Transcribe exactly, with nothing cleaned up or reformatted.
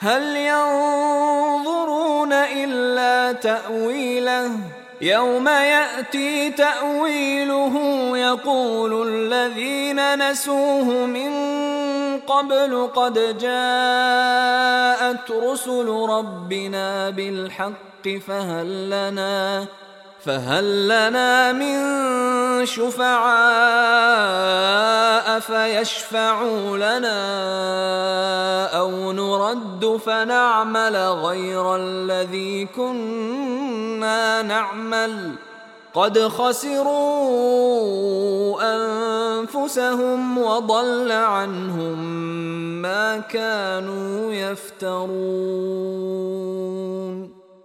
هل ينظرون إلا تأويله يوم يأتي تأويله يقول الذين نسوه من قبل قد جاءت رسل ربنا بالحق فهل لنا فهل لنا من شفعاء فيشفعوا لنا أو نرد فنعمل غير الذي كنا نعمل قد خسروا أنفسهم وضل عنهم ما كانوا يفترون.